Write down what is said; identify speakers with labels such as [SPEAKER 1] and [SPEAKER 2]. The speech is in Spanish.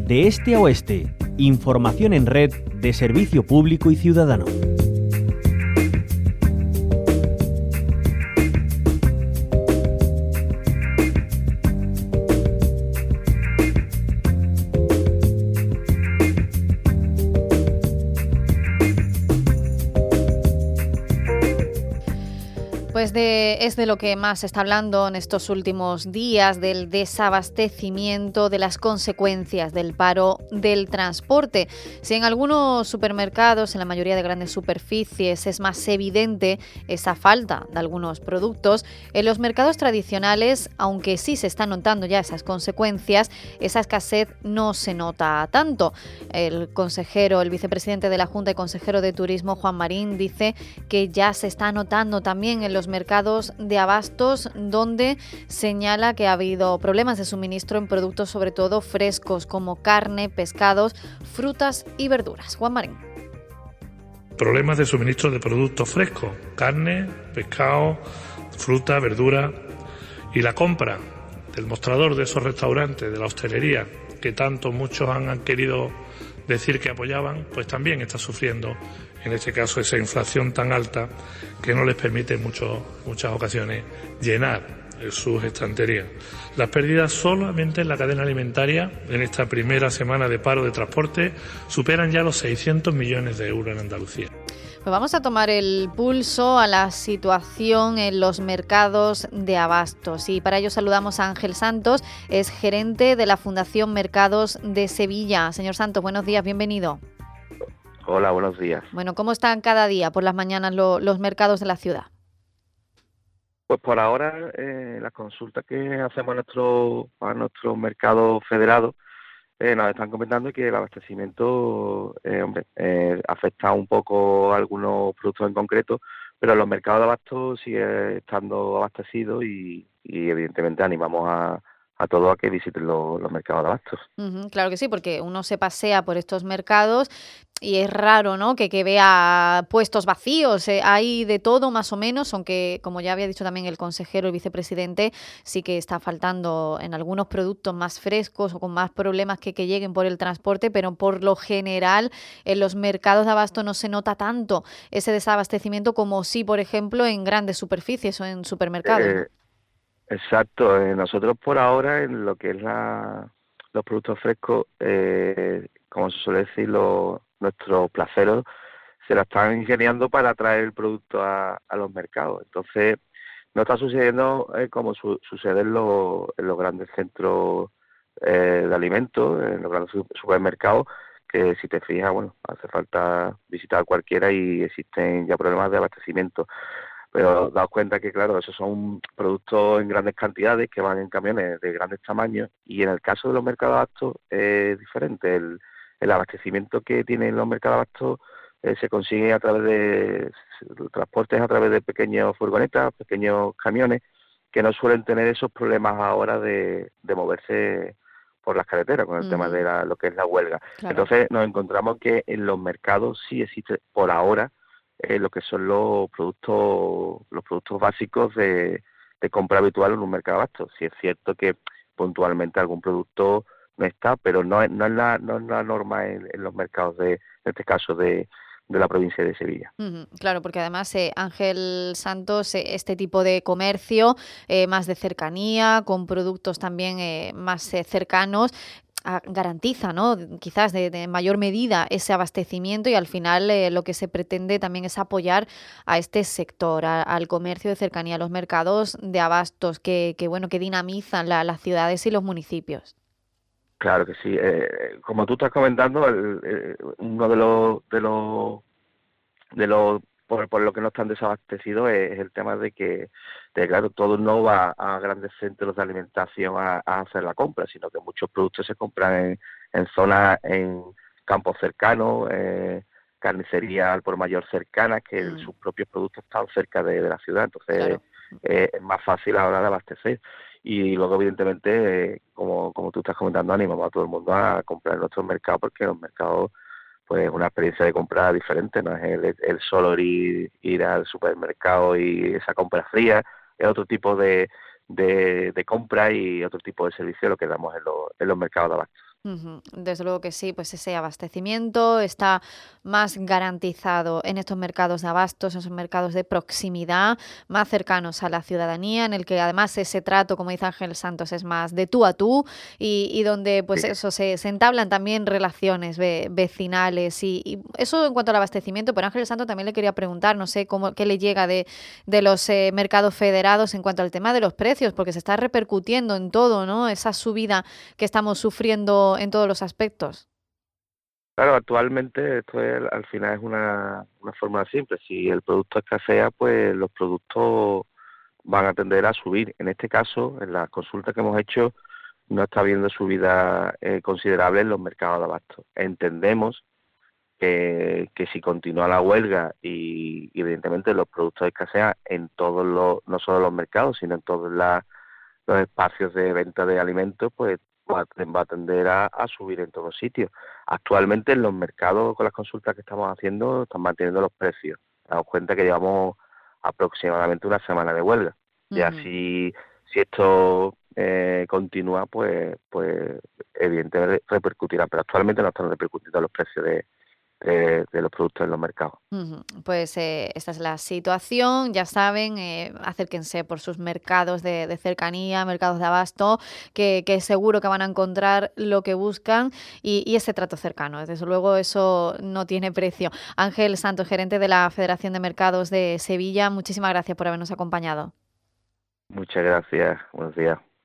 [SPEAKER 1] De este a oeste, información en red de servicio público y ciudadano.
[SPEAKER 2] Pues es de lo que más se está hablando en estos últimos días, del desabastecimiento, de las consecuencias del paro del transporte. Si en algunos supermercados, en la mayoría de grandes superficies, es más evidente esa falta de algunos productos, en los mercados tradicionales, aunque sí se están notando ya esas consecuencias, esa escasez no se nota tanto. El vicepresidente de la Junta y consejero de Turismo, Juan Marín, dice que ya se está notando también en los mercados de abastos, donde señala que ha habido problemas de suministro en productos sobre todo frescos como carne, pescados, frutas y verduras. Juan Marín.
[SPEAKER 3] Problemas de suministro de productos frescos, carne, pescado, fruta, verdura, y la compra del mostrador de esos restaurantes, de la hostelería, que tanto muchos han querido decir que apoyaban, pues también está sufriendo en este caso esa inflación tan alta que no les permite en muchas ocasiones llenar sus estanterías. Las pérdidas solamente en la cadena alimentaria en esta primera semana de paro de transporte superan ya los 600 millones de euros en Andalucía.
[SPEAKER 2] Pues vamos a tomar el pulso a la situación en los mercados de abastos y para ello saludamos a Ángel Santos, es gerente de la Fundación Mercados de Sevilla. Señor Santos, buenos días, bienvenido.
[SPEAKER 4] Hola, buenos días.
[SPEAKER 2] Bueno, ¿cómo están cada día por las mañanas los mercados de la ciudad?
[SPEAKER 4] Pues por ahora las consultas que hacemos a nuestro mercado federado nos están comentando que el abastecimiento afecta un poco a algunos productos en concreto, pero los mercados de abasto sigue estando abastecidos y evidentemente animamos a todos a que visiten los mercados de abastos.
[SPEAKER 2] Claro que sí, porque uno se pasea por estos mercados y es raro, ¿no?, que vea puestos vacíos. Hay de todo más o menos, aunque como ya había dicho también el consejero, el vicepresidente, sí que está faltando en algunos productos más frescos o con más problemas que lleguen por el transporte, pero por lo general en los mercados de abasto no se nota tanto ese desabastecimiento como sí, por ejemplo, en grandes superficies o en supermercados.
[SPEAKER 4] Exacto, nosotros por ahora en lo que es los productos frescos, como se suele decir, nuestros placeros se la están ingeniando para traer el producto a los mercados. Entonces, no está sucediendo como sucede en los grandes centros de alimentos, en los grandes supermercados, que si te fijas, bueno, hace falta visitar cualquiera y existen ya problemas de abastecimiento. Pero daos cuenta que, claro, esos son productos en grandes cantidades que van en camiones de grandes tamaños y en el caso de los mercados de abastos es diferente. El abastecimiento que tienen los mercados de abastos se consigue a través de transportes, a través de pequeños furgonetas, pequeños camiones que no suelen tener esos problemas ahora de moverse por las carreteras con el tema de lo que es la huelga. Claro. Entonces nos encontramos que en los mercados sí existe por ahora lo que son los productos básicos de compra habitual en un mercado de abastos. Sí es cierto que puntualmente algún producto no está, pero no es la norma en los mercados en este caso de la provincia de Sevilla.
[SPEAKER 2] Claro, porque además, Ángel Santos, este tipo de comercio más de cercanía, con productos también más cercanos, garantiza, ¿no?, quizás de mayor medida ese abastecimiento y al final lo que se pretende también es apoyar a este sector, al comercio de cercanía, a los mercados de abastos que dinamizan las ciudades y los municipios.
[SPEAKER 4] Claro que sí. Como tú estás comentando, uno de los por lo que no están desabastecidos es el tema de que, claro, todo no va a grandes centros de alimentación a hacer la compra, sino que muchos productos se compran en zonas, en campos cercanos, carnicerías al por mayor cercanas, que sus propios productos están cerca de la ciudad, entonces claro, es más fácil a la hora de abastecer. Y luego, evidentemente, como tú estás comentando, animamos a todo el mundo a comprar en nuestros mercados, porque los mercados pues una experiencia de compra diferente, no es el solo ir al supermercado y esa compra fría, es otro tipo de compra y otro tipo de servicio lo que damos en los mercados de abastos.
[SPEAKER 2] Ujú. Desde luego que sí, pues ese abastecimiento está más garantizado en estos mercados de abastos, esos mercados de proximidad, más cercanos a la ciudadanía, en el que además ese trato, como dice Ángel Santos, es más de tú a tú y donde pues
[SPEAKER 4] Sí.
[SPEAKER 2] eso se entablan también relaciones vecinales y eso en cuanto al abastecimiento. Pero Ángel Santos también le quería preguntar, no sé qué le llega de los mercados federados en cuanto al tema de los precios, porque se está repercutiendo en todo, ¿no? Esa subida que estamos sufriendo en todos los aspectos.
[SPEAKER 4] Claro, actualmente esto al final es una fórmula simple. Si el producto escasea, pues los productos van a tender a subir. En este caso, en las consultas que hemos hecho, no está habiendo subida considerable en los mercados de abasto. Entendemos que si continúa la huelga y evidentemente los productos escasean en todos no solo los mercados, sino en todos los espacios de venta de alimentos, pues va a tender a subir en todos sitios. Actualmente en los mercados, con las consultas que estamos haciendo, están manteniendo los precios. Damos cuenta que llevamos aproximadamente una semana de huelga. Ya
[SPEAKER 2] Ujú.
[SPEAKER 4] si esto continúa, pues evidentemente repercutirá, pero actualmente no están repercutiendo los precios de los productos en los mercados.
[SPEAKER 2] Ujú. Pues esta es la situación, ya saben, acérquense por sus mercados de cercanía, mercados de abasto, que seguro que van a encontrar lo que buscan y ese trato cercano. Desde luego eso no tiene precio. Ángel Santos, gerente de la Federación de Mercados de Sevilla, muchísimas gracias por habernos acompañado.
[SPEAKER 4] Muchas gracias. Buenos días.